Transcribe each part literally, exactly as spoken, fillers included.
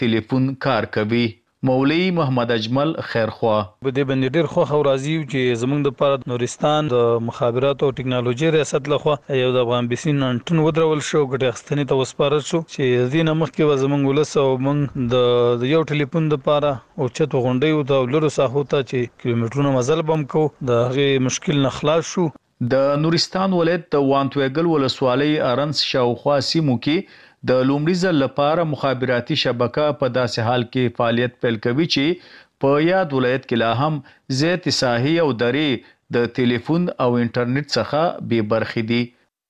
ټلیفون کار کوي. مولوی محمد اجمل خیرخوا په دې باندې ډېر خو راضي یو چې زمونږ د پاره نورستان د مخابرات او ټکنالوژي ریاست لخوا یو د افغان بیسین انټن ودرول شو ګټه اخستنې ته وسپارل شو چې دینه مخکې و زمونږ ولس او موږ د یو ټلیفون د پاره او چته غونډې او د لورو ساحو ته چې کیلومترونو مزل بم کو د هغه مشکل نه خلاص شو. د نورستان ولایت د وانتویګل ولسوالۍ ارنس شاوخوا سیمو کې د لومړي ځل لپاره مخابراتي شبکه په داسې حال کې فعالیت پیل کوي چې په یاد ولایت کې لا هم زیات ساحې او درې د ټلیفون او انټرنیټ څخه بې برخې دي.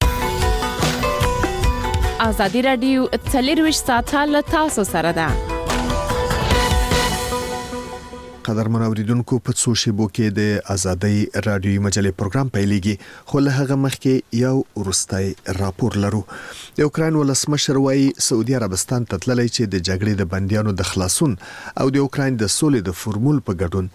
ازادي رادیو څلرویشت ساعته له تاسو سره ده. قدرمن اوریدونکو په څو شیبو کې د ازادي رادیوي مجلې پروګرام پیلېږي خو له هغه مخکې یو ورستای راپور لرو. د اوکرين ولسمشر وايي سعودي عربستان ته تللی چې د جګړې د بنديانو د خلاصون او د اوکرين د سولې د فورمول په ګډون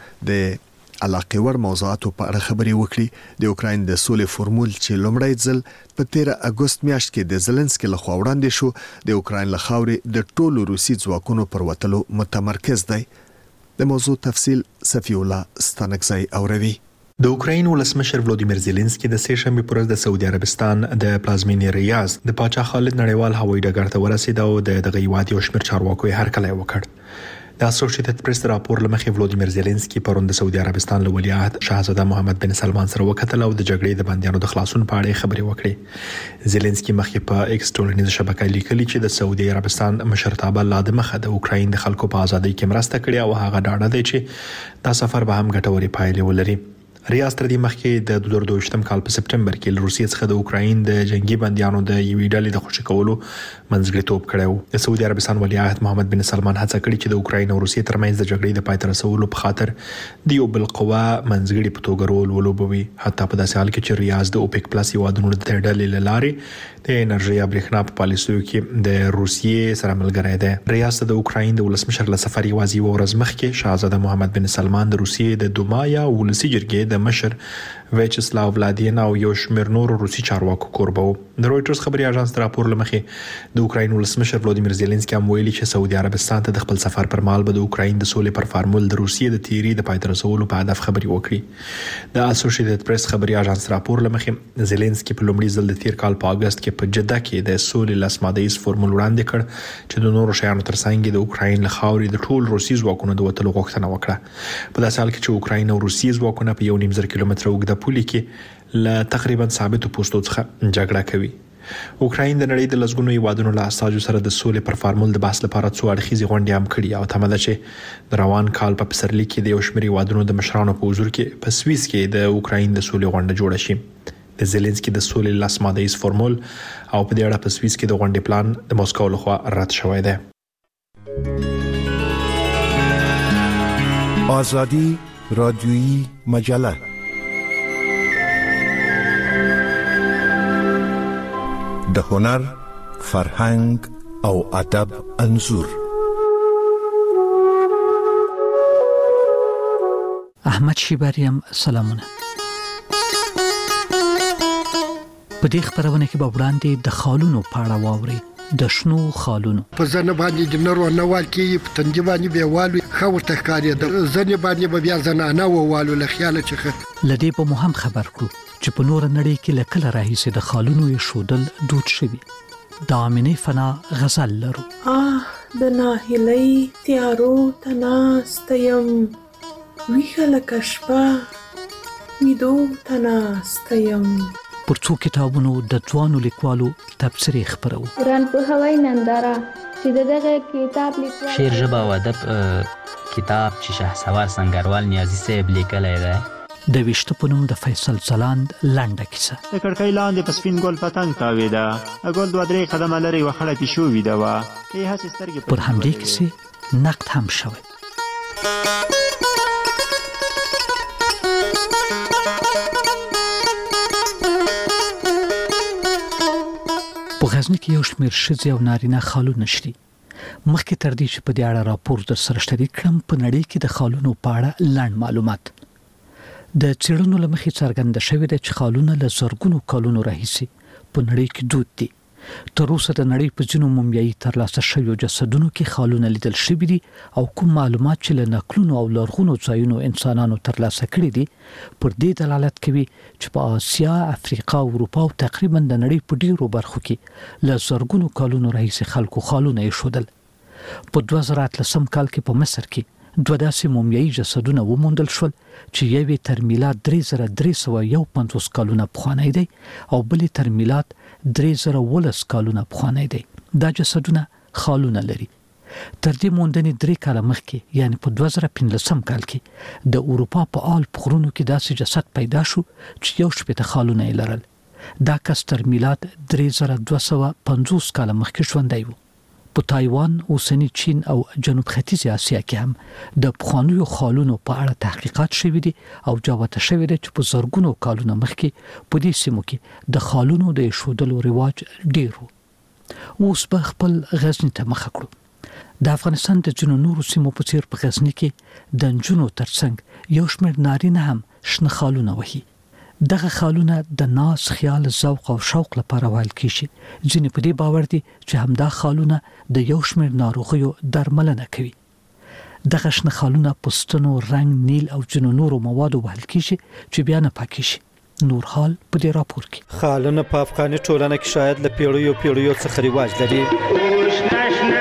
د علاقه ور موضوعاتو په اړه خبري وکړي. د اوکرين د سولې فورمول چې لومړی ځل په تیره اگست میاشت کې د زلنسکي لخوا وړاندې شو د اوکرين له خاورې د ټولو روسي ځواکونو پر وتلو متمرکز دی. د موضوع تفصیل صفی الله ستانکزی اوروي. د اوکراین ولسمشر ولودیمیر زيلنسکي د سه شنبه پر ورځ د سعودي عربستان د پلازمینې ریاض د پاچا خالد نړیوال هوایي ډګر ته ورسید او د دغه هیواد یو شمېر چارواکو یې هرکلی وکړ. د اسوسییټډ پریس راپور لمخې ولودیمیر زيلنسکي پرون د سعودي عربستان له ولیعهد شاهزاده محمد بن سلمان سره وکتل او د جګړې د بندیانو د خلاصون په اړه خبرې وکړې. زيلنسکي مخکې په ایکس ټولنیزه شبکه لیکلي چې د سعودي عربستان مشرتابه لا د مخه د اوکراین د خلکو په ازادۍ کې مرسته کړې او هغه ډاډه دی چې دا سفر به هم ګټورې پایلې ولري. ریاض تر دې مخکې د دوه زره دوه کال په سپټمبر کې له روسیې څخه د اوکراین د جنگي بندیانو د یوې ډلې د خوشی کولو منځګړیتوب کړی و. د سعودي عربستان ولیعهد محمد بن سلمان هڅه کړې چې د اوکراین او روسیې ترمنځ د جګړې د پای ته رسولو په خاطر د یو بل قوه منځګړي په توګه رول ولوبوي. حتی په داسې حال کې چې ریاض د اوپک پلس هیوادونو د ډلې لارې د انرژي او برېښنا په پالیسیو کې د روسیې سره ملګری دی. ریاض د اوکراین د ولسمشر له سفر یوازې یو ورځ مخکې شاهزاده محمد بن سلمان د روسیې د دوما ولسي جرګې د مشر ویچسلاو ولادین او یو شمېر نور روسي چارواکو کوربه وو. د رويټرز خبري اژانس راپور لمخې د اوکراین ولسمشر ولودیمیر زيلنسکي هم ویلي چې سعودي عربستان ته د خپل سفر پر مهال به د اوکراین د سولې پر فارمول د روسیې د تیری د پای ته رسولو په هدف خبري وکړي. د اسوسییټډ پریس خبري اژانس راپور لمخې زيلنسکي په لومړي ځل د تیر کال په اگست کې په جده کې د سولې لاسمادهیز فورمول وړاندې کړ چې د نورو شیانو ترڅنګ د اوکراین له خاورې د ټول روسي ځواکونو د وټلو غوښتنه وکړه. په داسې حال کې چې اوکراین او روسي ځواکونه په یو نیم زر کیلومتره اوږده پولې کې له تقریبا ثابتو پوسټو څخه جګړه کوي. اوکراین د نړۍ د لسګونو هیوادونو له اساسو سره د سولې پر فارمول د بحث لپاره څو اړخیزې غونډې هم کړې او تمه ده چې د روان کال په پسرلي کې د یو شمېر هیوادونو د مشرانو په حضور کې په سویس کې د اوکراین د سولې غونډه جوړه شي. د زيلنسکي د سولې لاسمادهیز فورمول او په دې اړه په سویس کې د غونډې پلان د موسکو لخوا رد شوی دی. آزادی رادیویی مجله د هنر، فرهنګ او ادب انځور. احمد شیباریم سلامونه. په دې خبرونه کې به وړاندې د خالونو پاړه واوري د شنو خالونو په ځنه باندې د نرو نوال کې په تندې باندې به والو خو تخکاری د ځنه باندې به بیا ځنه نه والو له خیال چې لدی په مهم خبر کو چې په نور نړۍ کې لکه راهیسه د خالونو یې شودل دود شوی. د امینه فنا غزل لرو. آه د ناهلی تیارو تناستیم ویخل کشپا میدو تناستیم. پر څو کتابونو د ځوانو لیکوالو تبصرې خبرو. قرآن په هوای ننداره چې دغه کتاب لیکل شعر ژبه او ادب کتاب چې شهسوار سنگروال نیازی صاحب لیکلی دی. د ویشته په نوم د فیصل ځلاند لنډه کیسه. د کړکۍ لاندې په سپین ګل پتنګ تاوېده، ګل دوه درې قدمه لرې یوه خړه پیشو ویده وه. پر همدې کیسې نقد هم شوی. په غزني کې یو شمېر ښځې او نارینه خالونه شري. مخکې تر دې چې په دې اړه راپور در سره شریک کړم په نړۍ کې د خالونو په اړه لنډ معلومات. د څېړنو له مخې څرګنده شوې ده چې خالونه له زرګونو کلونو راهیسې په نړۍ کې دود دي تر اوسه د نړۍ په ځینو مومیایي ترلاسه شویو جسدونو کې خالونه لیدل شوي دي او کوم معلومات چې له نقلونو او لرغونو ځایونو انسانانو ترلاسه کړي دي پر دې دلالت کوي چې په آسیا، افریقا او اروپا او تقریبا د نړۍ په ډیرو برخو کې له زرګونو کلونو راهیسې خلکو خالونه ایښودل. په دوه زره اتلسم کال کې په مصر کې دوه داسې مومیایي جسدونه وموندل شول چې یوې تر میلاد درې زره درې سوه یو پنځوس کلونه پخوانی دی او بلې تر میلاد درې زره ولس کلونه پخوانی دی. دا جسدونه خالونه لري. تر دې موندنې درې کاله مخکې یعنی په دوه زره پنځلسم کال کې د اروپا په آلپ غرونو کې داسې جسد پیدا شو چې یو شپېته خالونه یې لرل. دا کس تر میلاد درې زره دوه سوه پنځوس کاله مخکې ژوندی و. په تایوان، اوسنی چین او جنوب ختیځ اسیا کې هم د پخوانیو خالونو په اړه تحقیقات شوي دي او جوته شوی دی چې په زرګونو کلونو مخکې په دې سیمو کې د خالونو د ایښودلو رواج ډیر و. اوس به خپل غزني ته مخه کړو. د افغانستان د ځینو نورو سیمو په څیر په غزني کې د نجونو ترڅنګ یو شمېر نارینه هم شنه خالونه وهي. دغه خالونه د ناز، خیال، ذوق او شوق لپاره ویل کیږي. ځینې په دې باور دي چې همدا خالونه د یو شمېر ناروغیو درملنه کوي. دغه شنه خالونه پوستونو رنگ، نیل او ځینو نورو موادو ویل کیږي چې بیا نه پاکي شي. نور حال په دې راپور کې. خالونه په افغاني ټولنه کې شاید له پیړیو پیړیو څخه رواج لري.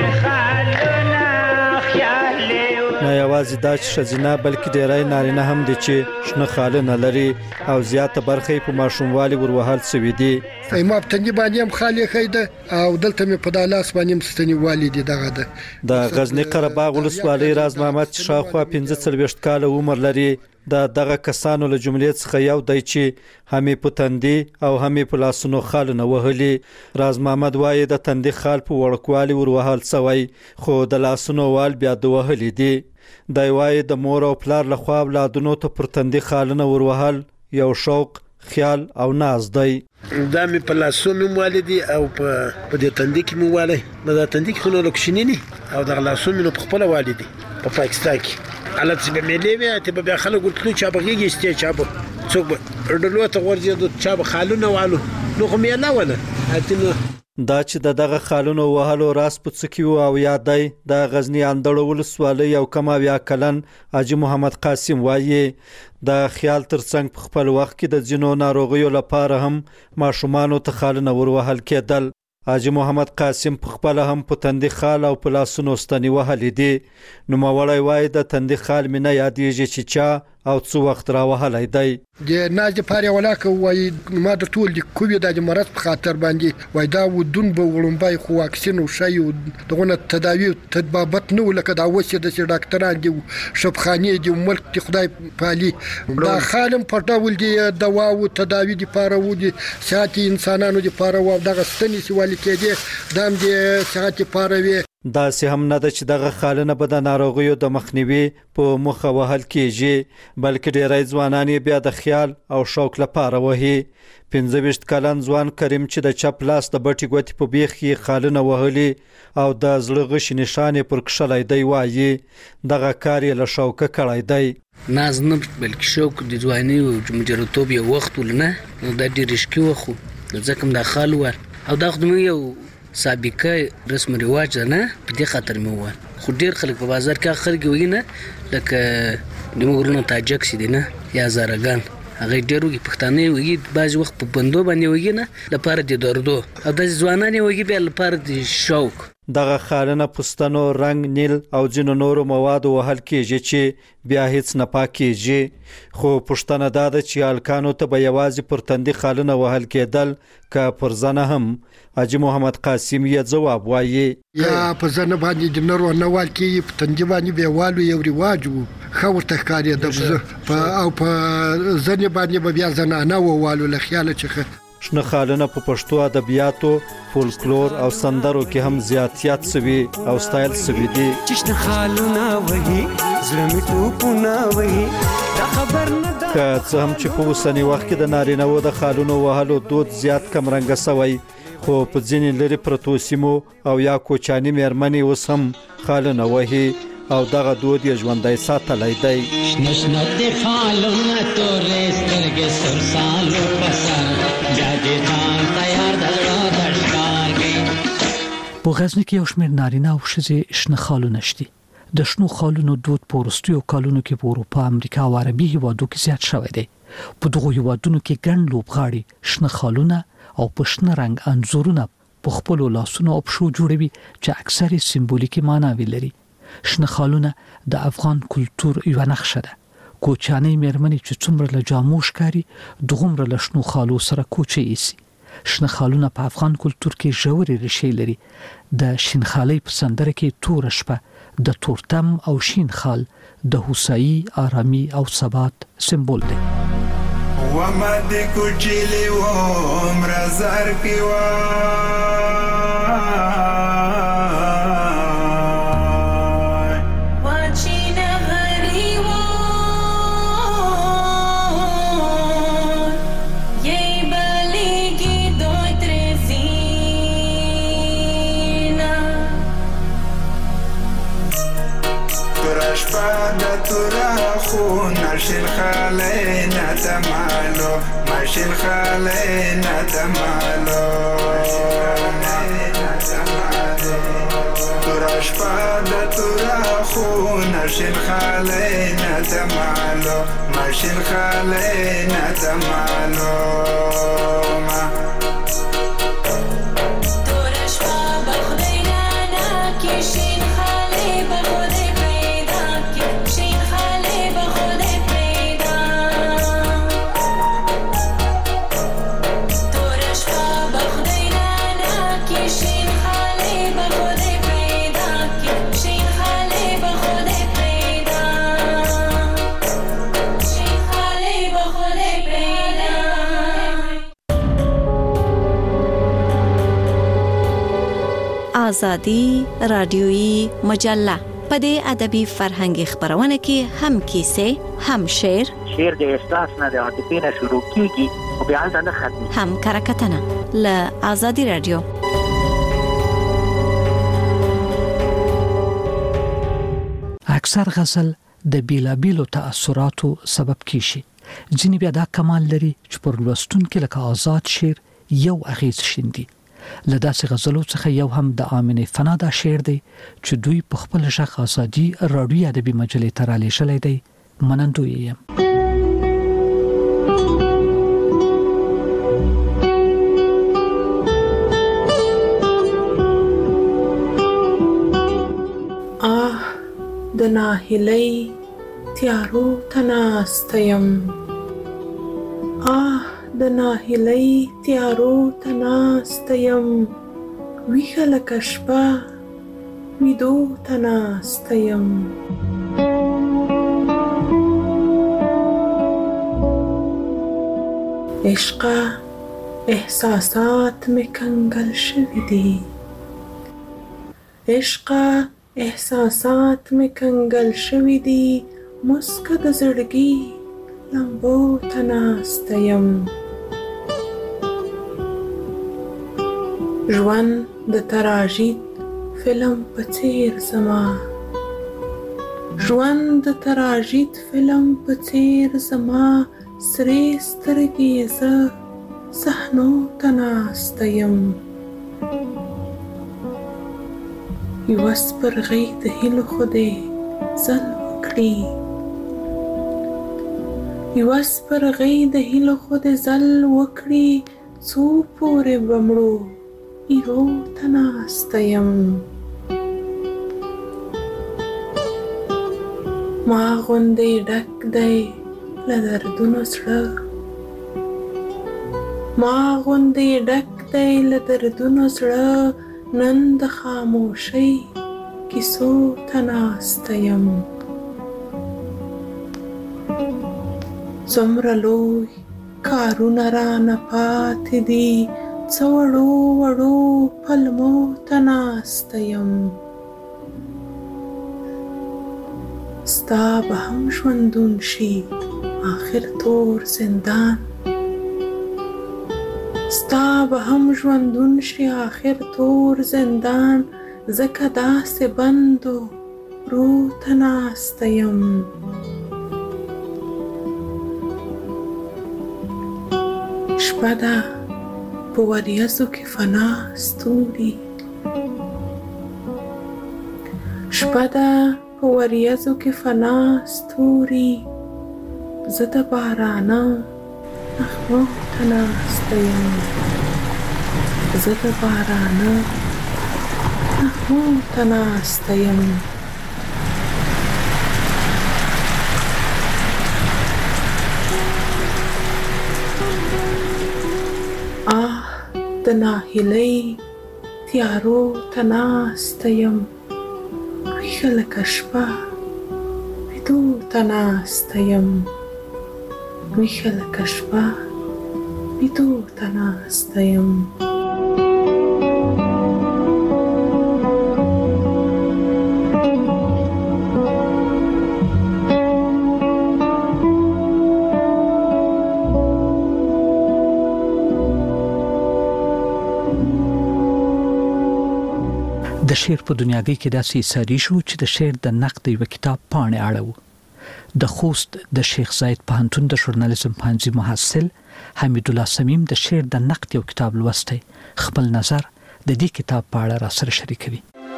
نه یوازې دا چې ښځینه بلکې ډیری نارینه هم دي چې شنه خالونه لري او زیاته برخه په ماشوموالي وروهل سوي دي. ما په تندي باندې هم خالي خیده او دلته مې په دالاس باندې مستنی والي دي. دغه ده د غزنی قره باغ ولسوالۍ راز محمد چې شاوخوا پنځه څلوېښت کاله عمر لري د دغه کسانو له جملې څخه یو دی چې همې په تندي او همې په لاسونو خالونه وهلي. راز محمد وایي د تندي خال په وړوکوالي وروهل سوی خو د لاسونو وال بیا د وهلي دي. دی وایي د مور او پلار لخوا اولادونو ته پر تندي خالونه وروهل یو شوق، خیال او ناز دی. دا مې په لاسونو مې والدي او په په دې تندي کې مې والي. دا تندي کې خو نو لکشنینی او د لاسونو مې په خپل والدي په پاکستان کې حالت چې به ملي وي ته به خلک ورتلو چې به غيږي استي چې به څوک به ډلو ته ورځي چې به خالونه والو نو خو مې نه ولا اته. دا چې د دغه خالونو وهلو راس په څکیو او یادای د غزنی اندړو ولسوالۍ او کما بیا کلن حاجی محمد قاسم وایي د خیال ترڅنګ په خپل وخت کې د جنو ناروغیو لپاره هم ماشومان ته خالونه وروهل کېدل. حاجی محمد قاسم په خپل هم په تندي خال او په لاسونو ستنی وهلي دي. نو مولای وای د تندي خال مې نه یادېږي چې چا او څو وخت را وهلی دی. د ناز د پاره ولاکه وای ما د ټول د کووید د مرض په خاطر باندې وای دا ودون به وړومبای خو واکسین او شی دغه تداوی تطبیقات نو لکه دا وسه د ډاکټران دي شبخانه دي ملک د خدای پالي دا خالم په ډول دي دوا او تداوی د پاره و دي ساتي انسانانو د پاره و دغه ستنی سوال کېدی دام د ساتي پاره وي. دا سه هم نه د چې دغه خالونه به د ناروغیو د مخنیوي په مخه وهل کېږي بلکې ډیری ځوانان بیا د خیال او شوق لپاره وهي. پنځه ویشت کلن ځوان کریم چې د چپ لاس د بټي ګوتې په بیخ کې خالونه وهلي او د زړه غشي نشانې پر کښلی دی وایي دغه کار یې له شوقه کړی دی. ناز نه بلکې شوق د ځوانۍ او مجرتوب یو وخت ولنه دا ډېر رشکي وخو ځکه دا خال و او دا خو یو سابقه رسم رواج نه په دې خاطر مې و خو ډېر خلک په بازار کې خلک وي نه لکه د مغرونو تاجک سي دي نه یا زارګان هغه ډېر وي پښتانه وي بعض وخت په بندو باندې وي نه لپاره د دردو او د ځوانانه وي به لپاره د شوق. دغه خالونه پستانو رنگ، نیل او جنو نورو مواد وهل کېږي چې بیا هیڅ نه پاکېږي. خو پښتنه دا ده چې الکانو ته به یوازې پر تندي خالونه وهل کېدل که پر زنه هم. حاجی محمد قاسم یې ځواب وایي یا په زنه باندې د نرو نوال کې په تندي باندې به والو یو رواج وو خو ورته ښکاري د او په زنه باندې به بیا زنه نه والو له خیال چې شنه خالونه په پښتو ادبیاتو، فولکلور او سندرو کې هم زیاتیات سوي او ستایل سوي دي. شنه خالونه وهي زړه مې ټوپونه وهي دا خبر نه ده که څه هم چې په اوسني وخت کې د نارینه‌وو د خالونو وهلو دود زیات کمرنګه سوی خو په ځینې لرې پرتو سیمو او یا کوچاني مېرمنې اوس هم خالونه وهي او دغه دود یې ژوندی ساتلی دی. شنه شنه د خالونه تورې سترګې سرسالو په سر بیا دې ځان تیار د زړه د ښکار په غزنی کې یو شمېر نارینه او ښځې شنه خالونه شته. د شنو خالونو دود په وروستیو کلونو کې په اروپا، امریکا او عربي هیوادو کې زیات شوی دی. په دغو هیوادونو کې ګڼ لوبغاړي شنه خالونه او په شنه رنګ انځورونه په خپلو لاسونو او پښو جوړوي چې اکثر سمبولیکي معناوې لري. شنه خالونه د افغان کلتور یوه نقشه ده. کوچانۍ مېرمنې چې څومره له جامو ښکاري دغومره له شنو خالو سره کوچې ایسي. شنه خالونه په افغان کلتور کې ژورې ریښې لري. د شینخالۍ په سندره کې توره شپه د تورتم او شین خال د هوسايي، آرامي او ثبات سمبول دی. وما د کوچلی و مرزر کی و ماشین خاله نتمالو ماشین خاله نتمالو تراش پاد ترا خو ماشین خاله نتمالو ماشین خاله نتمالو تراش پاد بخدای نه کشین خاله بخدای پیدا کشین خاله بخدای آزادی رادیویی مجله. په دې ادبي فرهنګي خبرونه کې هم کیسې، هم شعر، شعر د احساس نه د عاطفې نه شروع کیږي او بیا ځنه ختمي، هم کرکټنه له آزادی رادیو. اکثر غزل د بیلابیلو تأثیراتو سبب کیږي. ځینې بیا دا کمال لري چې پر لوستونکو لکه آزاد شعر یو اغیز شیندي. له داسې غزلو څخه یو هم د آمنې فنا دا شعر دی چې دوی په خپل ژغ آزادي راډیو ادبي مجلې ته رالیږلی دی. منندوی یم. آه د ناهیلۍ تیارو ته ناسته یم، آه د ناهیلۍ تیارو ته ناسته یم، ویښه لکه شپه ویدو ته ناسته یم. عشقه احساسات می کنګل شوي دي، عشقه احساسات می کنګل شوي دي، مسکه د زړګي لمبو ته ناسته یم. ژوند د تراژید فلم په څیر زما، ژوند د تراژید فلم په څیر زما، سرې سترګې زه صحنو ته ناسته یم. یوه سپرغۍ د هیلو خدای ځل وکړي، یوه سپرغۍ د هیلو خدای ځل وکړي، څو پورې به مړو ایرو ته ناسته یم. ما غوندې ډک دی له دردونو زړه، ما غوندې ډک دی له دردونو زړه، نن د خاموشۍ کیسو ته ناسته یم. څومره لوی کارونه رانه پاتې دي، څه وړو وړو پلمو ته ناسته یم. ستا به هم ژوندون شي آخر تور زندان، ستا به هم ژوندون شي آخر تور زندان، ځکه داسې بندو رو ته ناسته یم. شپه ده په وریځو کې فنا ستوري، شپه ده په وریځو کې فنا ستوري، زه د بارانه نغمو ته ناسته یم، زه د بارانه نغمو ته ناسته یم. آه د ناهیلۍ تیارو ته ناسته یم، ویښه لکه شپه ویدو ته ناسته یم، ویښه لکه شپه ویدو ته ناسته یم. د شعر په دنیاګۍ کې داسې ساری شو چې د شعر د نقد یو کتاب پاڼې اړو. د خوست د شیخ زاید پوهنتون د ژورنالیزم پوهنځي محصل حمید الله سمیم د شعر د نقد یو کتاب لوستی، خپل نظر د دې کتاب په اړه را سره شریکوي.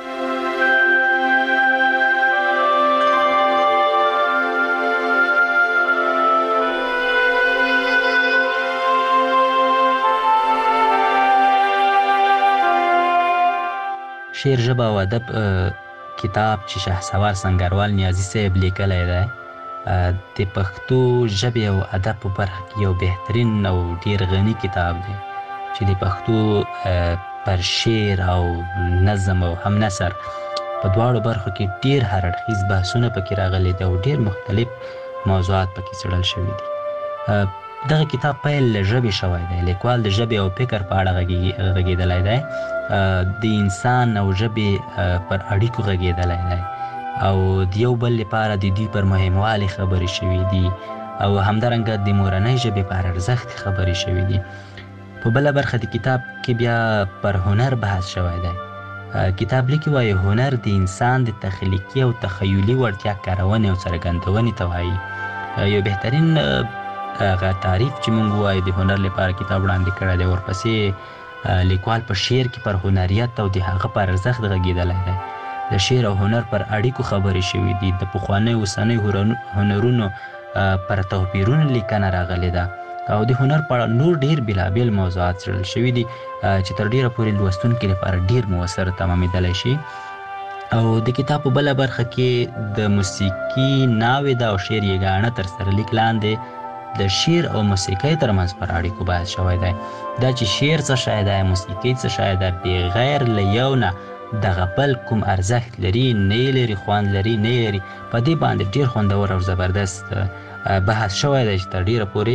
شعر ژبه او ادب کتاب چې شهسوار سنگروال نیازي صاحب لیکلی دی د پښتو ژبې او ادب په برخه کې یو بهترین او ډیر غني کتاب دی چې د پښتو پر شعر او نظم او هم نثر په دواړو برخو کې ډیر هر اړخیز بحثونه پکې راغلي دي او ډیر مختلف موضوعات پکې څېړل شوي دي. دغه کتاب پیل له ژبې شوی دی، لیکوال د ژبې او فکر په اړه غږېدلی دی، د انسان او ژبې پر اړیکو غږېدلی دی او د یو بل لپاره د دوی پر مهموالي خبرې شوي دي او همدارنګه د مورنۍ ژبې پر ارزښت خبرې شوي دي. په بله برخه د کتاب کې بیا پر هنر بحث شوی دی. کتاب لیکي وایي هنر د انسان د تخلیقي او تخیلي وړتیا کارونې او څرګندونې ته وایي. یو بهترین هغه تعریف چې موږ وایو د هنر لپاره کتاب وړاندې کړی دی. ورپسې لیکوال په شعر کې پر هنریت او د هغه پر ارزښت غږېدلی دی. د شعر او هنر پر اړیکو خبرې شوي دي. د پخوانیو اوسنیو هنرونو پر توپیرونو لیکنه راغلې ده او د هنر په اړه نور ډېر بېلابېل موضوعات څېړل شوي دي چې تر ډېره پورې لوستونکي لپاره ډېر مؤثر تمامېدلی شي. او د کتاب په بله برخه کې د موسیقي ناوې ده او شعر یګانه تر سرلیک لاندې د شعر او موسیقۍ ترمنځ پر اړیکو بحث شوی دی. دا چې شعر څه شی دی، موسیقي څه شی ده، بغیر له یو نه دغه بل کوم ارزښت لري نه یې لري، خوند لري نه یې لري. په دې باندې ډېر خوندور او زبردست بحث شوی دی چې تر ډېره پورې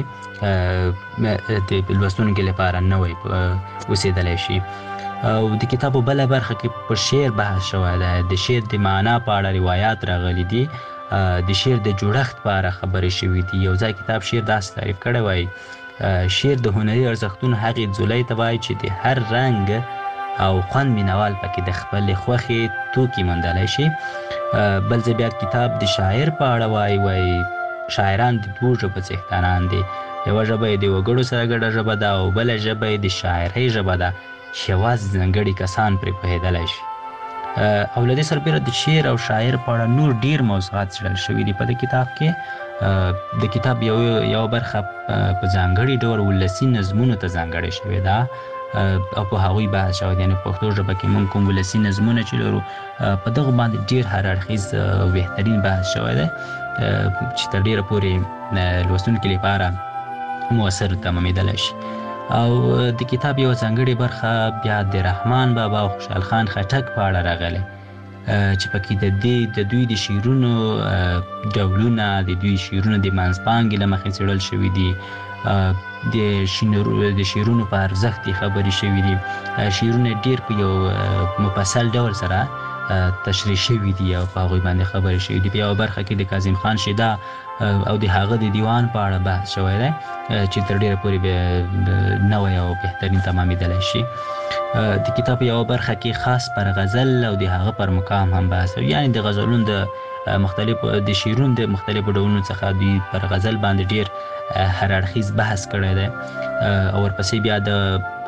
د لوستونکي لپاره نوی اوسېدلی شي. او د کتاب په بله برخه کې په شعر بحث شوی دی. د شعر د معنا په اړه روایات راغلي دي، د شعر د جوړښت په اړه خبرې شوي دي. یو ځای کتاب شعر داسې تعریف کړی وایي شعر د هنري ارزښتونو هغې ځولۍ ته وایي چې د هر رنګ او خوند مینوال پکې د خپلې خوښې توکي موندلی شي. بل ځای بیا کتاب د شاعر په اړه وایي وایي شاعران د دوو ژبو څښتنان دي. یوه ژبه یې د وګړو سره ګډه ژبه ده او بله ژبه یې د شاعرۍ ژبه ده چې یوازې ځانګړي کسان پرې پوهېدلی شي. او له دې سربیره د شعر او شاعر په اړه نور ډېر موضوعات څېړل شوي دي په دې کتاب کې. د کتاب یو یو برخه په ځانګړي ډول ولسي نظمونو ته ځانګړې شوې ده او په هغوی بحث شوی دی. یعنې په پښتو ژبه کې موږ کوم ولسي نظمونه چې لرو په دغو باندې ډېر هر اړخیز او بهترین بحث شوی دی چې تر ډېره پورې لوستونکي لپاره مؤثر تمامېدلی شي. او د کتاب یوه ځانګړې برخه بیا د رحمان بابا او خوشحال خان خټک په اړه راغلی چې پکې د دې د دوی د شعرونو ډولونه، د دوی شعرونه د منځپانګې له مخې څېړل شوي دي، د شعرونو په ارزښت یې خبرې شوي دي. شعرونه ډېر په یو مفصل ډول سره تشریح شوي دي او په هغوی باندې خبرې شوي دي. په یوه برخه کې د کاظم خان شیدا او د هغه د دیوان په اړه بحث شوی دی چې تر ډېره پورې نوی او بهترین تمامېدلی شي. د کتاب یوه برخه کې خاص پر غزل او د هغه پر مقام هم بحث کوي. یعنې د غزلونو د مختلفو د شعرونو د مختلفو ډولونو څخه دوی پر غزل باندې ډېر هر اړخیز بحث کړی دی. او ورپسې بیا د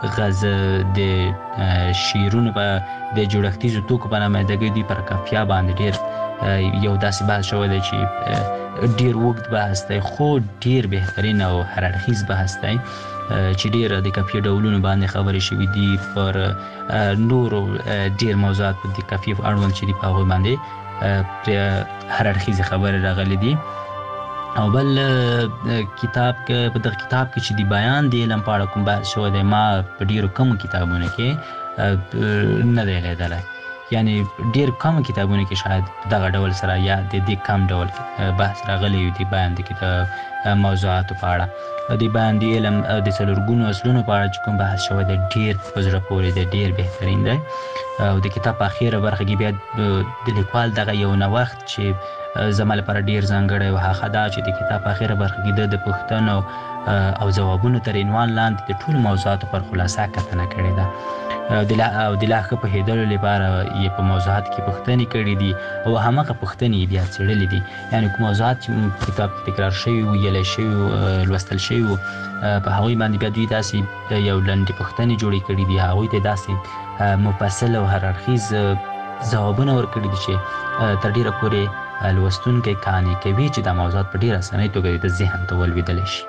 غز د شیرونو په د جوړښتیزو توکو په نمایندګۍ دوی پر کافیا باندې ډېر یو داسې بحث شوی دی چې ډېر اوږد بحث دی خو ډېر بهترین او هر اړخیز بحث دی چې ډېر د کافي ډولونو باندې خبرې شوي دي پر نورو ډېر موضوعات په د کافي اړوند چې دي په هغوی باندې هر اړخیزې خبرې راغلي دي. او بل کتاب کې په دغه کتاب کې چې د بیان د علم په اړه کوم بحث شوی دی ما په ډېرو کمو کتابونو کې نه دی لیدلی، یعنی ډېر کم کتابونو کې شاید دغه ډول سره یا د دې کم ډول بحث راغلی وي د بیان د کتاب موضوعاتو په اړه. د بیان د علم د څلورګونو اصلونو په اړه چې کوم بحث شوی دی ډېر په زړه پورې دی، ډېر بهترین دی. او د کتاب په اخیره برخه کې بیا د لیکوال دغه یو نوښت چې زما لپاره ډېر ځانګړی و هغه دا چې د کتاب په اخیره برخه کې د پوښتنو او ځوابونو تر عنوان لاندې د ټولو موضوعاتو پر خلاصه کتنه کړې ده او د لا ښه پوهېدلو لپاره یې په موضوعاتو کې پوښتنې کړې دي او هماغه پوښتنې یې بیا څېړلې دي. یعنې کوم موضوعات چې په کتاب کې تکرار شوي وو، ویلی شوي وو، لوستل شوي وو، په هغوی باندې بیا دوی داسې یو لنډې پوښتنې جوړې کړي دي، هغوی ته داسې مفصل او هر اړخیز ځوابونه ورکړي دي چې تر ډېره پورې لوستونکی قانع کوي چې دا موضوعات په ډېره اسانۍ توګه د ذهن ته ولوېدلی شي.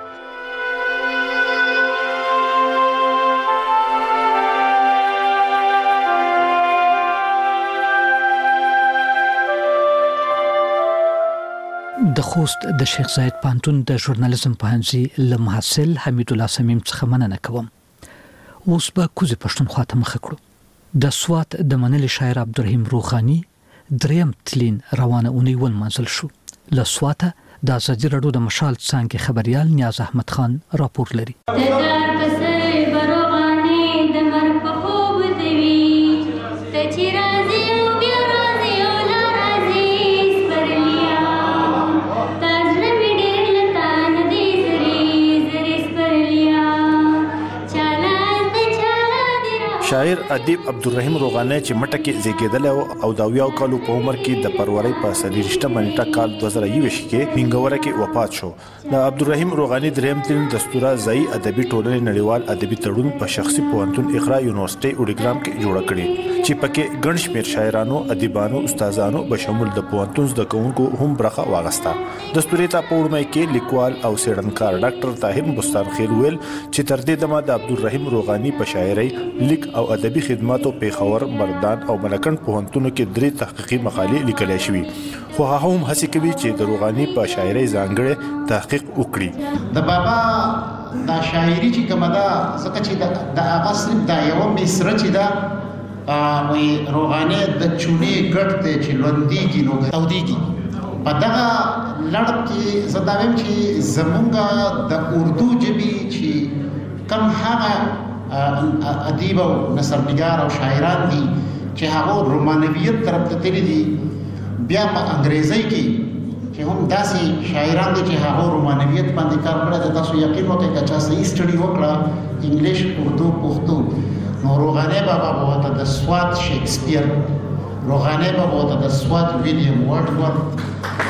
د خوست د شیخ زاید پانتون د ژورنالیزم پوهنځي له محصل حمید الله سمیم څخه مننه کوم. اوس به کوزې پښتونخوا ته مخه کړو. د سوات د منلي شاعر عبدالرحیم روغاني دریم تلین روانه اونۍ ونمانځل شو. له سواته د ازادي راډیو د مشال څانګې خبريال نیاز احمد خان راپور لري. شاعر ادیب عبدالرحیم روغانی چې مټه کې زیږیدل او د اویاو کالو په عمر کې د پرورۍ په څلېرویشتمه نیټه کال دوه زره یوویشت کې منګوره کې وفات شو. د عبدالرحیم روغانی دریم تلین دستوره ځایي ادبي ټولنې نړیوال ادبي تړون په شخصي پوهنتون اقرا یونیورسيټي وډیګرام کې جوړه کړې چې پکې ګڼ شمېر شاعرانو، ادیبانو، استادانو بشمول د پوهنتون زده کوونکو هم برخه واغسته. دستورې ته په وړاندې کې لیکوال او څېړنکار ډاکټر طاهر بستان خیل ویل چې تر دې دمه د عبدالرحیم روغانی په شاعرۍ، لیک او ادبي خدماتو پیښور، بردان او ملکن پوهنتونو کې درې تحقیقي مقالې لیکل شوي، خو هغه هم هڅه کوي چې د روغانی په شاعرۍ ځانګړی تحقیق وکړي. د بابا د شاعري چې کومه ده ځکه چې د هغه صرف دا یوه مصره چې ده وایي روغانی د چونې ګډ دی چې لوندېږي نو تودېږي. په دغه لړ کې زه دا وایم چې زمونږ د اردو ژبې چې کم هغه ادیب او نثرنګار او شاعران دي چې هغه رومانویت طرف ته تللي دي، بیا په انګریزي کې چې هم داسې شاعران دي چې هغه رومانویت باندې کار کړی دی. تاسو یقین وکړئ که چا صحیح سټډي وکړه انګلیش، اردو، پښتو، نو روغانی بابا به ورته د سوات شیکسپیر، روغانی بابا ورته د سوات ویلیام ورډورث،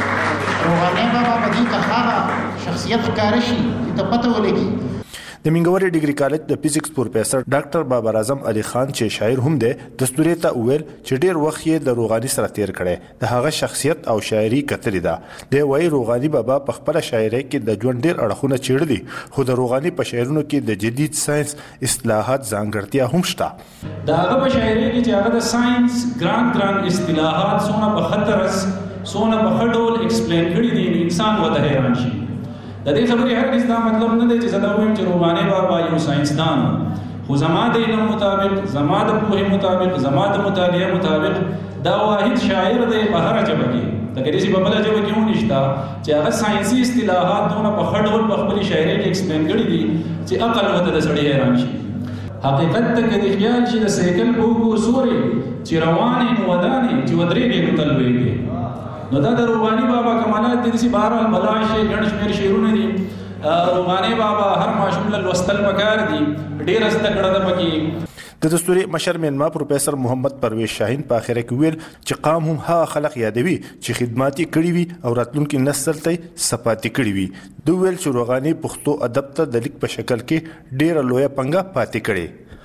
روغانی بابا به دې ته هغه شخصیت ښکاره شي چې ته پته ولګي. د منګورې ډیګري کالج د فزیکس پروفیسور ډاکټر بابر اعظم علي خان چې شاعر هم دی دستورې ته وویل چې ډیر وخت یې د روغانی سره تیر کړی، د هغه شخصیت او شاعري کتلې ده. دی وایي روغانی بابا په خپله شاعرۍ کې د ژوند ډیر اړخونه څېړلي، خو د روغانی په شعرونو کې د جدید ساينس اصطلاحات ځانګړتیا هم شته. د هغه په شاعرۍ کې چې هغه د ساينس ګران ګران اصطلاحات څونه په خطرس څونه په ښه ډول ایکسپلین کړي دي انسان وته حیران شي. د دې خبرې هرګز دا مطلب نه دی چې زه دا وایم چې روغانی بابا یو ساینسدان، خو زما د علم مطابق، زما د پوهې مطابق، زما د مطالعې مطابق دا واحد شاعر دی په هره ژبه کې، د کلیسي په بله ژبه کې هم نشته چې هغه ساینسي اصطلاحات دونه په ښه ډول په خپلې شاعرۍ کې ایکسپلین کړي دي چې عقل ورته د سړي حیران شي. حقیقت ته که دې خیال شي د سایکل په اوږو سورې چې روانې نو ودانې چې ودرېږې نو تل لوېږې، نو دا د روغانی بابا کمالات دي. داسې بهرحال بلاشه ګڼ شمېر شعرونه دي. روغانی بابا هر ماشوم له لوستل پکار دي، ډېره زده کړه ده پکې. د دستوري مشر میلمه پروفیسور محمد پرویز شاهین په اخره کې ویل چې قام هم هغه خلک یادوي چې خدمات یې کړي وي او راتلونکي نسل ته صفاتې کړي وي. دوی ویل چې روغانی پښتو ادب ته د لیک په شکل کې ډېره لویه پنګه پاتې کړې.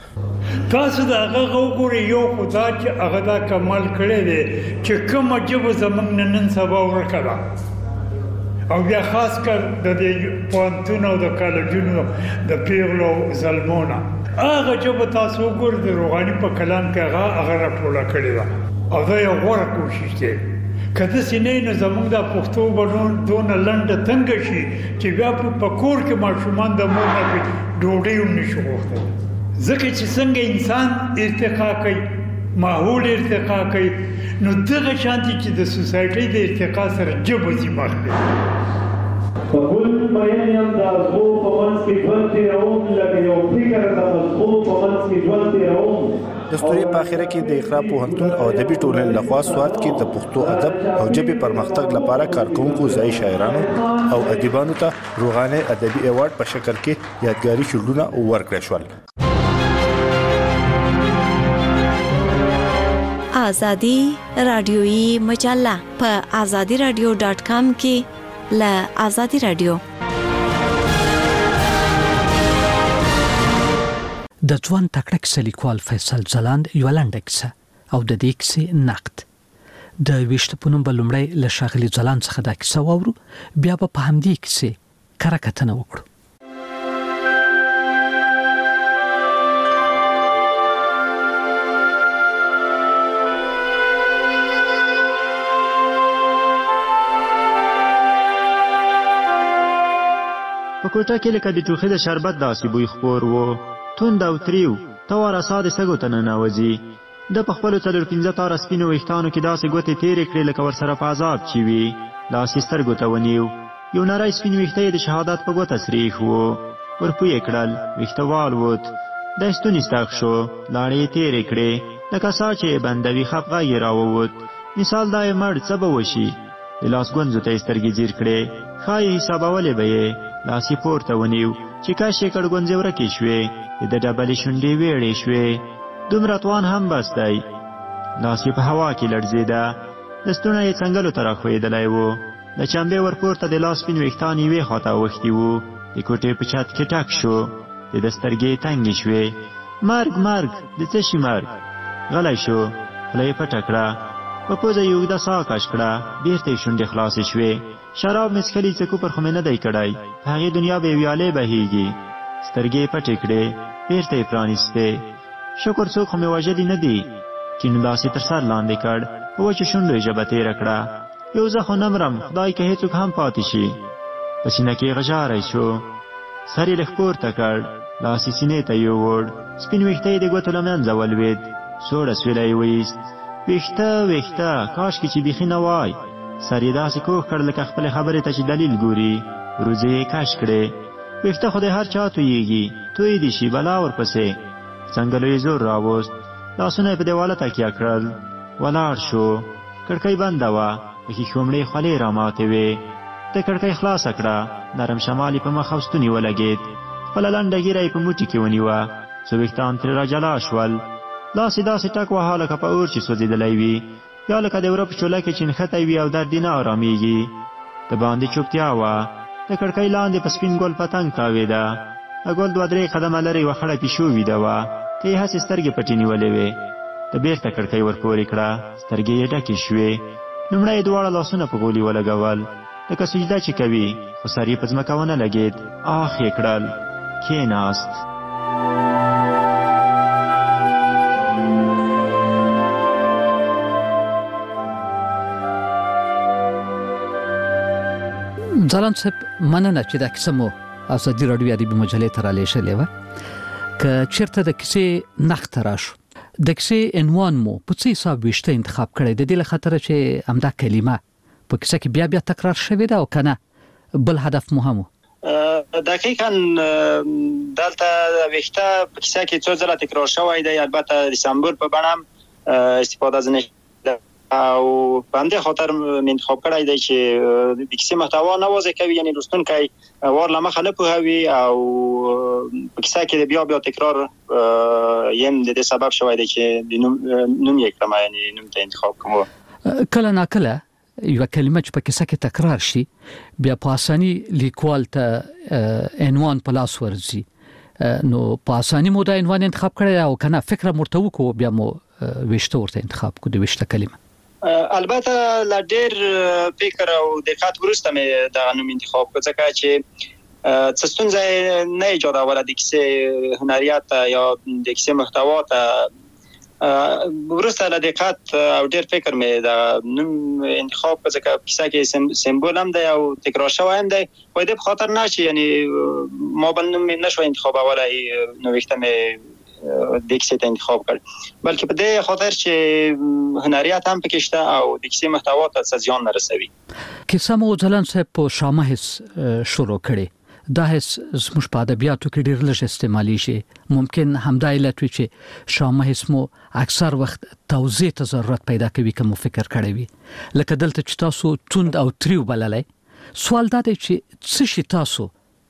تاسو دا هغه وګورئ یو خدا چې هغه دا کمال کړی دی چې کومه ژبه زموږ نن سبا ورکه ده او بیا خاص کر د دې پوهنتون او د کالجونو د پیغلو ظلمونه هغه ژبه تاسو وګورئ د روغاني په کلام کې هغه هغه راټوله کړې ده او دا یو غوره کوشش دی که داسې نه وي نو زموږ دا پښتو به دونه لنډه تنګه شي چې بیا په کور کې ماشومان د مور نه ډوډۍ هم نشي غوښتلی ځکه چې څنګه انسان ارتقا کوي ماحول ارتقا کوي نو دغه شانتي چې د سوسایټي د ارتقا سره ژبه ځي مخکې فقل بیان یم د ازغو په منځ کې ژوند تېروم لکه یو فکر د مزغو په منځ کې ژوند تېروم د ستوري په اخره کې د اقرا پوهنتون او ادبي ټولنې لخوا سواد کې د پښتو ادب او ژبې پرمختګ لپاره کارکونکو ځای شاعرانو او ادیبانو ته روغانه ادبي ایوارډ په شکل کې یادګاري شیلډونه ورکړل شول. آزادی رادیویی مجله په آزادی رادیو ډاټ کام کې ل آزادی رادیو د ځوان تکړه لیکوال فیصل ځلاند یو لنډه کیسه او د دې کیسې نقد د ویشت په نوم بلمړی له شاغلي ځلاند څخه دا کیسه واورو بیا په همدې کیسې کره کتنه وکړو. په کوټه کې لکه د ټوخي د شربت داسې بوی خپور و، توند او تریو، توار اساد سګو ته ننوځي. د په خپلو څلور پنځه تاره سپینو ویښتانو کې داسې ګوتې تېرې کړې لکه ورسره په عذاب چې وي. لاس یې سترګو ته ونیو، یو نری سپین ویښته یې د شهادت په ګوته سریښ و. ورپوی یې کړل، ویښته والوت، د ستوني ستغ شو، لاړې یې تېرې کړې لکه سا چې یې بندوي. خفغه یې راووت، مثال دا یې مړ څه به وشي. د لاس ګونځو ته یې سترګې ځیر کړې، ښایي حسابولې به یې. لاس یې پورته ونیو چې کاش یې کړګونځې ورکې شوې، د ډبلې شونډې ویړې شوې. دومره توان هم بس دی. لاس یې په هوا کې لړزېده، دستونه یې څنګلو ته راښویېدلی و. د چمبې ورپورته د لاس سپین ویښتان یوې خواته اوښتي وو. د کوټې په چت کې ټک شو، د ده سترګې تنګې شوې. مرګ مرګ د څه شي مرګ؟ غلی شو، خوله یې پټه کړه، په پوزه یې اوږده ساه کش کړه، بېرته یې شونډې خلاصې شوې. شراب مې څښلي څه کوپر خو مې نه دی کړی، په هغې دنیا به یې ویالې بهېږي. سترګې یې پټې کړې، بېرته یې پرانیستې. شکر څوک خو مې وژلي نه دي. کیڼ لاس یې تر سر لاندې کړ، په وچو شونډو یې ژبه تېره کړه. یو زه خو نه مرم، خدای که هېڅوک هم پاتې شي. په سینه کې یې غژاری شو، سر یې لږ پورته کړ، لاس یې سینې ته یووړ. سپین ویښته یې د ګوتو له منځه ولوېد، سوړه سویله یې ویست. ویښته ویښته کاشکې چې بیخي نه وای. سر یې داسې کوږ کړ لکه خپلې خبرې ته چې دلیل ګوري. وروځې یې کش کړې، ویښته خو د هر چا تویېږي، توی دې شي بلا ورپسې. څنګلو یې زور راوست، لاسونه یې په دیواله تکیه کړل، ولاړ شو. کړکۍ بنده وه، د ښیښومړې خولې راماتې وې. د کړکۍ خلاصه کړه، نرم شمال یې په مخ او ستوني ولګېد. خپله لنډه ږیره یې په موټي کې ونیوه، څو ویښتان ترې راجلا شول. لاس یې داسې ټک وهه لکه په اور چې سوځېدلی وي، یا لکه د وره په چوله کې چې نښتی وي او درد یې نه ارامېږي. د باندې چوپتیا وه، د کړکۍ لاندې په سپین ګل پتنګ تاوېده. د ګل دوه درې قدمه لرې یوه خړه پیشو ویده وه، که یې هسې سترګې پټې نیولې وې. د بېرته کړکۍ ورپورې کړه، سترګې یې ډکې شوې. لومړی یې دواړه لاسونه په غولي ولګول، لکه سجده چې کوي، خو سر یې په ځمکه ونه لګېد. آخ یې کړل، کېناست. ځلاند صاحب مننه چې دا کیسه مو ازادي راډیو ادبي مجلې ته رالیږلې وه. که چېرته د کیسې نقد ته راشو، د کیسې عنوان مو په څه حساب ویشته انتخاب کړی د دې له خاطره چې همدا کلمه په کیسه کې بیا بیا تکرار شوې ده او که نه بل هدف مو هم و؟ دقیقاً دلته ویښته په کیسه کې څو ځله تکرار شوی دی، البته د سمبول په بڼه هم استفاده ځینې او په همدې خاطر مې انتخاب کړی دی چې د کیسې محتوا نه واضح کوي، یعنی لوستونکی وار له مخه نه پوهوي او په کیسه کې د بیا بیا تکرار یم د دې سبب شوی دی چې د نوم نوم یې کړم، یعنی نوم ته انتخاب کوم. کله ناکله یو کلمه چې په کیسه کې تکرار شي بیا په اساني لیکوال ته عنوان په لاس ورځي. نو په اساني مو دا عنوان انتخاب کړی او کنه فکر مرته وکړو بیا مو وشته ورته انتخاب کو د وشته کلمه البته لا ډیر فکر او دقت ورسته مې دا نوم انتخاب کړ ځکه چې څه ستونزه نه ایجادوله د کیسې هنریت یا د کیسې محتوا ته ورسته له دقت او ډیر فکر مې دا نوم انتخاب کړ ځکه کیسه کې سمبول هم دی او تکرار شوی هم دی وای د خاطر نه چې یعنی ما بنم نشو انتخاب اولای نو وخت مې د کیسې ته انتخاب کړ بلکې په دې خاطر چې هنریت هم پکې شته او د کیسې محتوا ته ځان نه رسوي کیسه مو ځلان صاحب په شامه هیڅ شروع کړي دا هیڅ زموږ په ادبیاتو کې ډېر لږ استعمالي شي ممکن همدا علت وي چې شامه هیڅ مو اکثر وخت توضیح ته ضرورت پیدا کوي کوم فکر کړی وي لکه دلته چې تاسو توند او تریو بللای سوال دا دی چې څه شي تاسو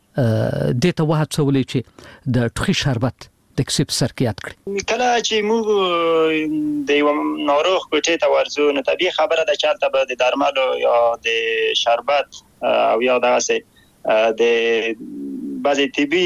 د ته واه څولې چې د ټوخي شربت د کسب سر کې یاد کړی کله چې موږ د یو ناروغ کوټې ته ورځو نو طبيعي خبره ده چې تل به د درملو یا د شربت او یا دغه د بعضی طبي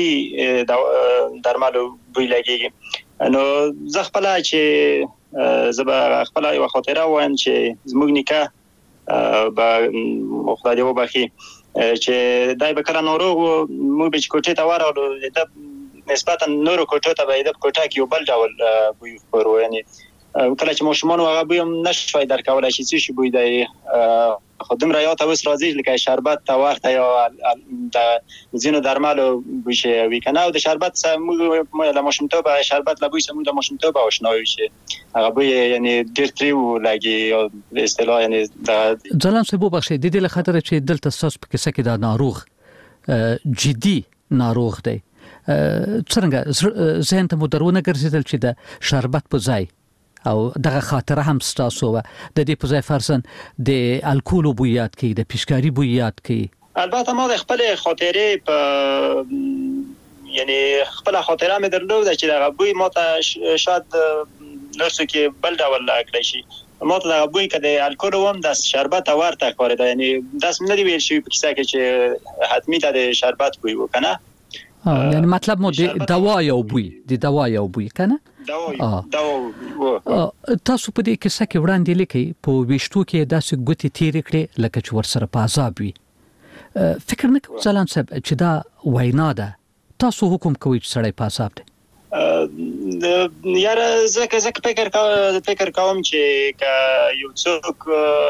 درملو بوی لګي نو زه خپل چې زه خپل یو خاطره وایم چې زموږ نیکه به خدای دې وبخي چې دای به کله ناروغ موږ به کوټې ته ورغلو د نسبتا نورو کوټو ته به د کوټه کې یو بل ډول بوی خورو یعنی کله چې ماشومان هغه بوی هم نشوي درکولای شي چې شي بوی دی خودم را یاد اوس راځي لکه شربت تا ورته یا د زینو درملو بوی شي وی کنه او د شربت موږ له ماشومتوب شربت له بوی سمو له ماشومتوب آشنایی شي هغه بوی یعنی ډیر تریو لګي په اصطلاح یعنی د ځلان سبو بخښي د دې لخاطر چې دلته تاسو په کیسه کې دا ناروغ جدي ناروغ دی څنګه ذهن ته مو درونه ګرځیدل چې د شربت په ځای او دغه خاطره هم ستاسو و د دې په ځای فرضاً د الکول بویات کې د پیشکاری بویات کې البته ما د خپل خاطره په یعنی خپل خاطره مې درلوده چې دغه بوی ما ته شاید نرسو کې بل ډول کړی شي ما ته دغه بوی کې د الکول هم د شربت ورته ښکارېده یعنی داس نه دی ویل شوی په کیسه کې چې حتمی ته د شربت بوی وکنه یعنی مطلب مو د دوا یو بوی د دوا یو بوی کنه دوا دوا تاسو په دې کیسه کې وړاندې لیکي په وشتو کې داسې ګوتې تیرې کړې لکه چې ورسره په عذاب وي فکر نه کوم ځلان صاحب چې دا وینا ده تاسو حکم کوئ چې سړی په عذاب دی یاره زکه زکه فکر فکر کوم چې که یو څوک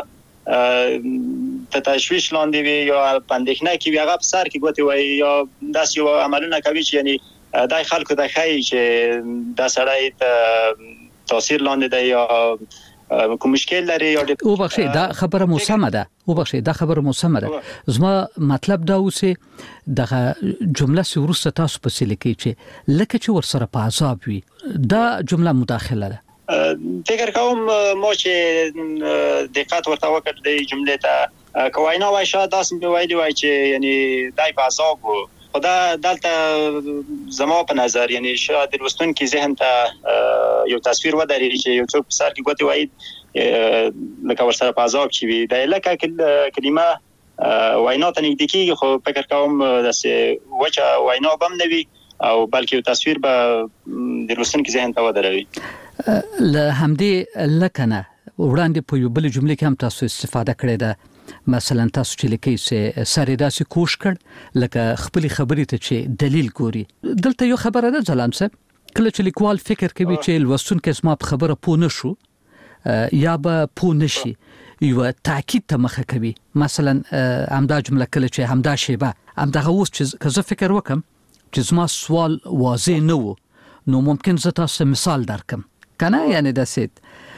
ته تشویش لاندې وي یا پندښنه کې وي هغه په سر کې ګوتې وایي یا داسې یو عملونه کوي چې یعنی دای خلکو د ښایي چې دا سړی ته تاثیر لاندې دی یا کوم مشکل لري یا او بخښي دا خبره مو سمه ده او بخښي دا خبره مو سمه ده زما مطلب دا اوسه دغه جمله سی ورسته تاسو په سلی کې چې لکه چې ورسره په عذاب وي دا جمله مداخله ده فکر کوم مو چې دقت ورته وکړ د جملې ته کواینا وای شاید داسې ویلي وای چې یعنی دای په عذاب وو خدا دلته زما په نظر یعنی شاید د لوستونکي ذهن ته یو تصویر ودري چې یو څوک په سر کې ګوتې وایي لکه ورسره په عذاب کې وي د لکه کلمه وینا ته نږدې کېږي خو فکر کوم داسې وچه وینا به هم نه وي او بلکې یو تصویر به د لوستونکي ذهن ته ودروي له همدې لکنه وړاندې په یو بل جمله کې هم تاسو استفاده کړې ده مثلا تاسو چې لیکي چې سره داسې کوش کړ لکه خپل خبرې ته چې دلیل ګوري دلته یو خبره ده ځلان صاحب کله چې لیکوال فکر کوي چې لوستونکي زما په خبره پوه نه شو یا به پوه نشي یو تاکید ته مخه کوي مثلا همدا جمله کله چې همدا شیبه همدغه اوس چې که زه فکر وکم چې زما سوال واضح نه و نو ممکن زه تاسو مثال درکم کنه یعنی دا سید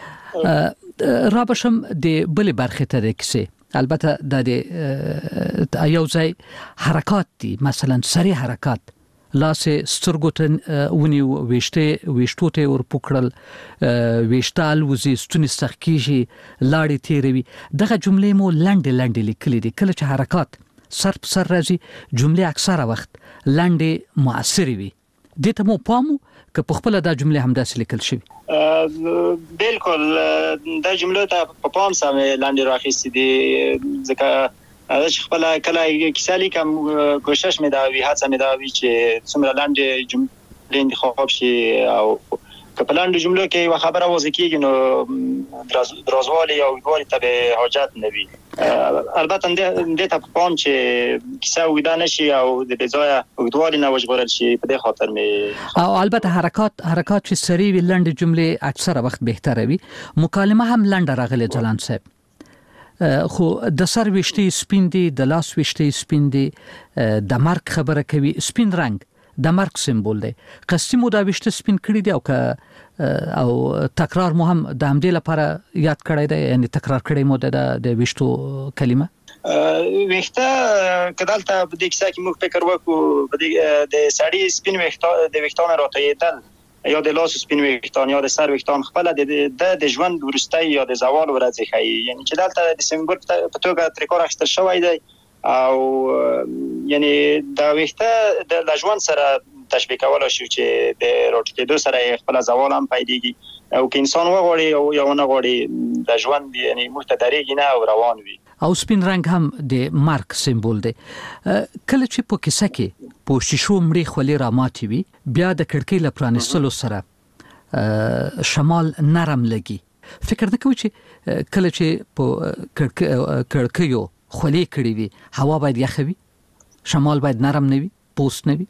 را بشم د بل برخه ته کیسه البته د یو ځای حرکات دي مثلا سری حرکات لاس سترګوت ونی وشته وشتو ته ور پکړل وشتال وزي ستونی سخکیږي لاړې تیروي دغه جملې مو لاندې لاندې لیکلې دي کله چې حرکات سر په سر راځي جملې اکثره وخت لاندې مؤثر وي دته مو پامو که په خپل دا جمله هم داسې لیکل شوی بالکل دا جمله ته په پام سم لاندې راخېستې دي ځکه دا چې خپل کله کیسه لیکم کوشش مې دا وی هڅه مې دا وی چې څومره لاندې جملې انتخاب شي او که په لاندې جملو کې یو خبره واضح کیږي نو درازوالي او اوږدوالي ته به حاجت نه وي. البته دې ته پام چې کیسه اوږده نشي او د بې ځایه اوږدوالي نه وژغورل شي، په دې خاطر مې او البته حرکات حرکات چې سری وي لنډ جملې اکثره وخت بهتره وي. مکالمه هم لنډه راغلي ځلان صاحب، خو د سر وشتي سپین دي، د لاس وشتي سپین دي، د مرګ خبره کوي. سپین رنگ د مرګ سمبول دی. قصدي مو دا وشته سپین کړی دی او که او تکرار مو هم د همدې لپاره یاد کړی دی، یعنی تکرار کړی مو د د وشتو کلمه ویخته کدالته په دې کیسه کې موږ فکر وکړو په دې د سړی سپین ویخته د ویختان راتېدل یا د لاس سپین ویختان یا د سر ویختان خپل د د ژوند ورستۍ یا د زوال ورځ ښیي، یعنی چې دلته د سمبول په توګه تر کار اخیستل شوی دی او یعنی دا ویخته د ژوند سره تشبیه کولای شو چې د راټیټېدو سره خپل زوال هم پیدېږي او که انسان وغواړي او یا ونه غواړي د ژوند یعنی موږ ته درېږي نه او روان وي. او سپین رنگ هم د مرګ سمبول دی. کله چې په کیسه کې په شیشو مړې خولې راماتې وي، بیا د کړکۍ له پرانیستلو سره شمال نرم لګي. فکر نه کوي چې کله چې په کړکیو خولې کړې وي هوا باید یخه وي، شمال باید نرم نه وي، پوست نه وي؟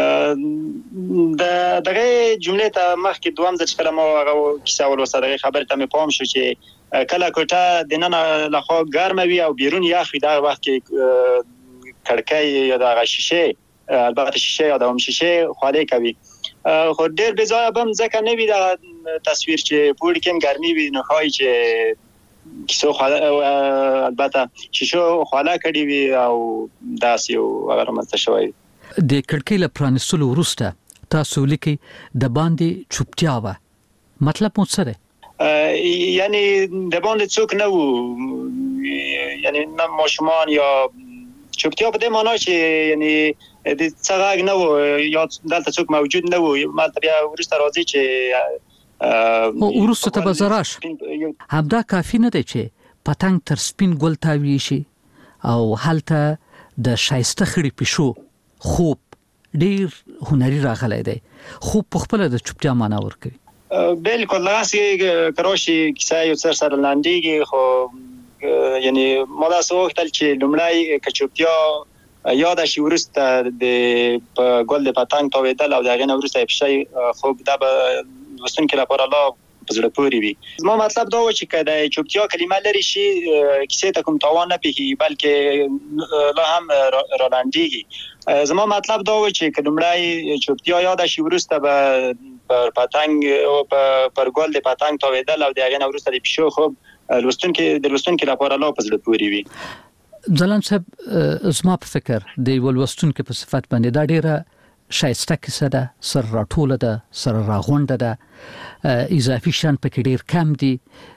د دغه جملې ته مخکې دوام د چې کله ما هغه کیسه ولوسته دغه خبرې ته مې پام شو چې کله کوټه د نن لخوا ګرمه وي او بیرون یخ وي، دغه وخت کې کړکۍ یا دغه شیشه البته شیشه یا د شیشه خولې کوي. خو ډېر بې ځایه به هم ځکه نه وي دغه تصویر چې پوړ کې هم ګرمي وي نو ښایي چې کیسو البته شیشو خوله کړې وي او داسې یو هغه رامنځته شوی وي. د کړکۍ له پرانیستلو وروسته تاسو لیکي د باندې چوپتیا وه، مطلب مو څه دی؟ یعنی د باندې څوک نه وو، یعنی نه ماشومان یا چوپتیا په دې معنا چې یعنی د څه غږ نه وو یا دلته څوک موجود نه وو. مالته بیا وروسته راځي چې وروسته ته به زراش همدا کافي نه دی چې پتنګ تر سپین ګل تاویږي شي او هلته د شایسته خړې پیشو خوب ډیر هنري راغلی دی، خوب په خپل د چوپتیا معنا ورکوي. بالکل دغسې کراشي کیسه یو څه سره لنډېږي، خو یعنی ما داسې وغوښتل چې لومړی که چوپتیا یاده شي وروسته د په ګل د پتنګ تاوېدل او د هغې نه وروسته یې پیشۍ خوب دا به لوستونکي لپاره لا په زړه پورې وي. زما مطلب دا و چې که د چوپتیا کلمه لرې شي کیسې ته کوم تاوان نه پېښېږي بلکې لا هم رالنډېږي. زما مطلب دا و چې که لومړی چوپتیا یاده شي وروسته به پر پتنګ پر ګل د پتنګ تاوېدل او د هغې نه وروسته د پیشو خوب لوستونکي د لوستونکي لپاره لا په زړه پورې وي. ځلاند صاحب زما په فکر د یو لوستونکي په صفت باندې دا ډیره شایسته کیسه ده، سر راټوله ده، سر راغونډه ده، اضافي شیان پکې ډیر کم دي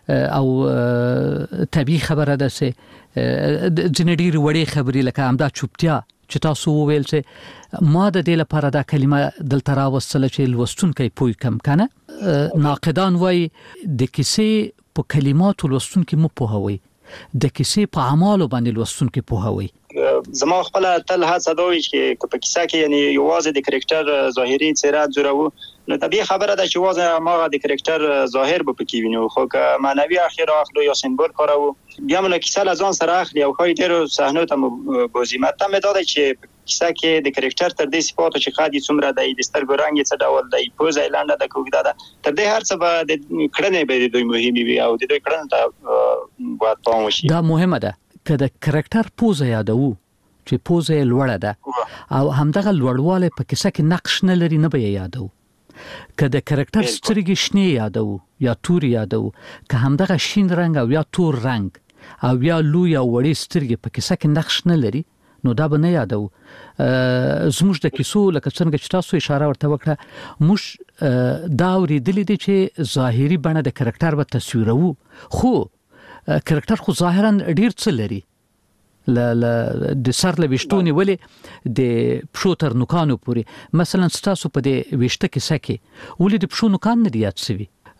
او طبیعي خبره ده چې ځینې ډېرې وړې خبرې لکه همدا چوپتیا چې تاسو وویل چې ما د دې لپاره دا کلمه دلته راوستله چې لوستونکی پوه کم کنه. ناقدان وایي د کیسې په کلماتو لوستونکي مو پوهوي، د کیسې په اعمالو باندې لوستونکي پوهوي. زما خپل تل هڅه دا وي چې په کیسه کې یعنی یوازې د کرکټر ظاهري څېره جوړو نو طبیعي خبره ده چې یوازې ما د کرکټر ظاهر به پکې وینو، خو که معنوي اخر اخلو یا سمبول کارو بیا موږ کیسه له ځان سره اخلي او خو ډېرو صحنو ته بوزي. مطلب مې دا دی چې کیسه کې د کرکټر تر دې صفاتو چې خادي څومره دی، د سترګو رنګ څه ډول دی، پوزه یې لنډه ده که اوږده ده، تر دې هر څه به د کړنې به د دوی مهمې وي او د دوی کړنو ته باید پام وشي. دا مهمه ده که د کرکټر پوزه یادوو چې پوزه یې لوړه ده او همدغه لوړوالی په کیسه کې نقش نه لري نه به یې یادوو. که د کرکټر سترګې شنې یادوو یا تورې یادوو، که همدغه شین رنګ او یا تور رنګ او یا لوی او وړې سترګې په کیسه کې نقش نه لري نو دا به نه یادوو. زموږ د کیسو لکه څنګه چې تاسو اشاره ورته وکړه موږ دا اورېدلي دي چې ظاهري بڼه د کرکټر به تصویروو، خو کرکټر خو ظاهرا ډیر څه لري، ل د سر له ویشتو نیولې د پښو تر نوکانو پورې. مثلا ستاسو په دې ویشته کیسه کې ولې د پښو نوکان نه دي یاد سوي؟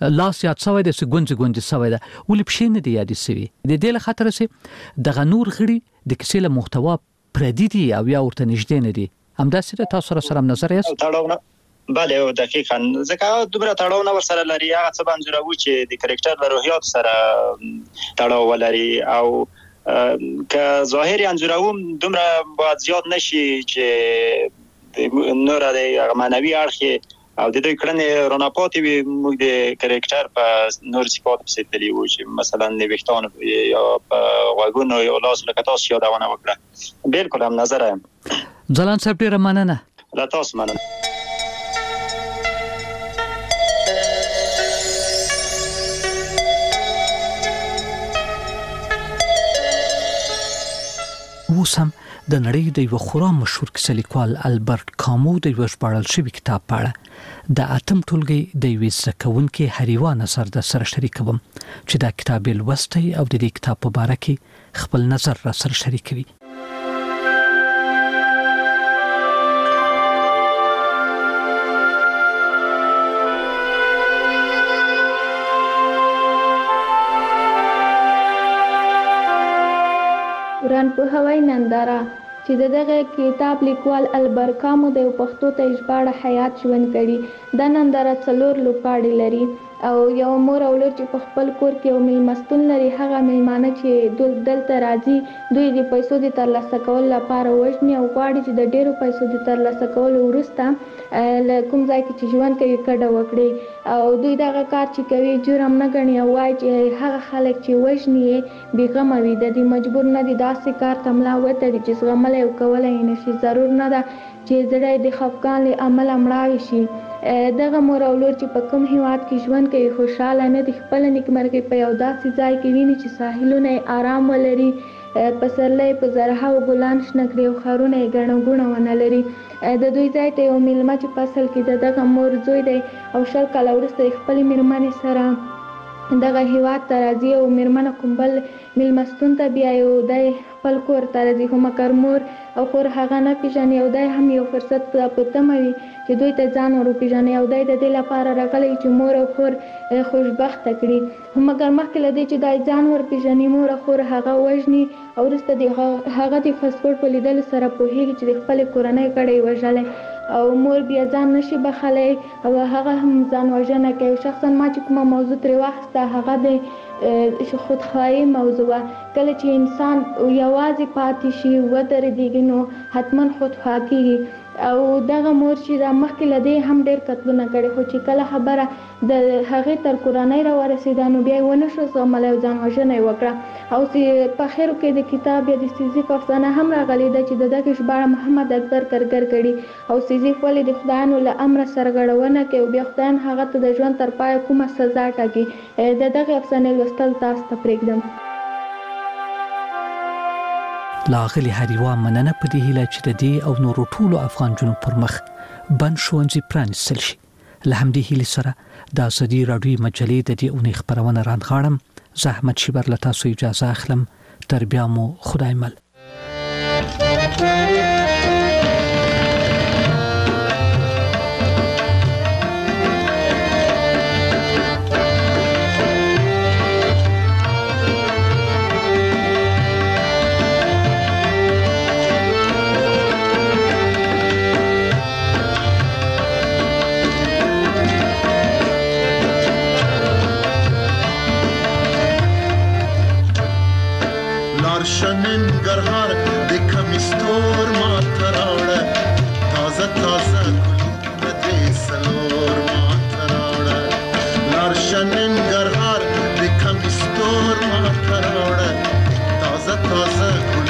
لاس یاد سوی د سګونځ ګونځ سوی ده ولې پښې نه دی یادې سوي د دې له خاطر سي دغه نور غړي د کیسې له محتوا پردي دي او یا ورته نږدې نه دي همداسې د تاسو سره سره نظر یاست بله او دقیقاً ځکه دومره تړاو نه ورسره لري هغه څه بنځوروي چې د کرکټر له روحیات سره تړاو ولري او که ظاهري انځوروم دومره باید زیات نشي چې نور د معنوي اړخ او د دوی کړنې راناپاتې وي موږ د کرکټر په نور صفات پسې تللي وو چې مثلا د ویښتانو یا په غوږونو یا لاس لکه تاسو یادونه وکړه بالکل هم نظر یم ځلان صاحب ډېره مننه له تاسو مننه اوس هم د نړۍ د یو خورا مشهور کیسه لیکوال البرت کامو د یو ژباړل شوي کتاب په اړه د اتم ټولګي د یوې زده کوونکې هریوا نظر در سره شریکوم چې دا کتاب یې لوستی او د دې کتاب په باره کې خپل نظر را سره شریکوي. وران په هوای ننداره چې دغه کتاب لیکوال البرت کامو د پښتو ته ژباړه حیات ژوند کړي. دا ننداره څلور لوبغاړي لري او یو مور او لور چې په خپل کور کې یو میلمستون لري. هغه میلمانه چې دلته راځي دوی د پیسو د ترلاسه کولو لپاره وژني او غواړي چې د ډیرو پیسو د ترلاسه کولو وروسته له کوم ځای کې چې ژوند کوي کډه وکړي او دوی دغه کار چې کوي جرم نه ګڼي او وایي چې هغه خلک چې وژني یې بېغمه وي د دې مجبور نه دي داسې کار ته ملا وتړي چې زغملی او کولی یې نه شي. ضرور نه ده چې زړه د خفګان له امله مړاوی شي. دغه مور او لور چې په کوم هیواد کې ژوند کوي خوشحاله نه دي. خپله نیکمرغي په یو داسې ځای کې ویني چې ساحلونه یې آرام ولري، پسرلی په زرهاو ګلان شنه کړي او ښارونه یې ګڼه ګوڼه ونه لري. د دوی ځای ته یو میلمه چې په اصل کې د دغه مور زوی دی او شل کاله وروسته د خپلې مېرمنې سره دغه هیواد ته راځي او مېرمنه کوم بل میلمستون ته بیایي او دی خپل کور ته راځي خو مګر مور او خور هغه نه پېژني او دی هم یو فرصت په تمه وي چې دوی ته ځان ور وپېژني او دی د دې لپاره راغلی چې مور او خور خوشبخته کړي. خو مګر مخکې له دې چې دی ځان ور پېژني مور او خور هغه وژني او وروسته د هغه د پاسپورټ په لیدلو سره پوهېږي چې د خپلې کورنۍ کډه یې وژلی او مور بیا ځان نشي بخلی او هغه هم ځان وژنه کوي. شخصا ما چې کومه موضوع ترې واخیسته هغه د خودخواهي موضوع وه. کله چې انسان یوازې پاتې شي ودرېږي نو حتما خودخواه کېږي او دغه مور چې دا مخکې له دې هم ډېر قتلونه کړي خو چې کله خبره د هغې تر کورنۍ راورسېده نو بیا یې ونه شو زغملی او ځان وژنه یې وکړه. او په اخرو کې د کتاب یا د سیزیف افسانه هم راغلې ده چې د دغې ژباړه محمد اکبر کرګر کړي او سیزیف ولې د خدایانو له امره سرغړونه کوي او بیا خدایان هغه ته د ژوند تر پایه کومه سزا ټاکي. د دغې افسانې لوستل تاسو ته پرېږدم. لاغلی هریوا مننه په دې هیله چې د دې او نورو ټولو افغان جنو پر مخ بند ښوونځي پرانیستل شي. له همدې هیلې سره د ازادي راډیو مجلې د دې اونۍ خپرونه راندغاړم. زه احمد شیبر له تاسو اجازه اخلم. تر بیا مو خدای مل. ننګرهار د کمیستور ماته راوړه تازه تازه ګلونه دې سلور ماته راوړه. لاړ شه ننګرهار د کمیستور ماته راوړه تازه تازه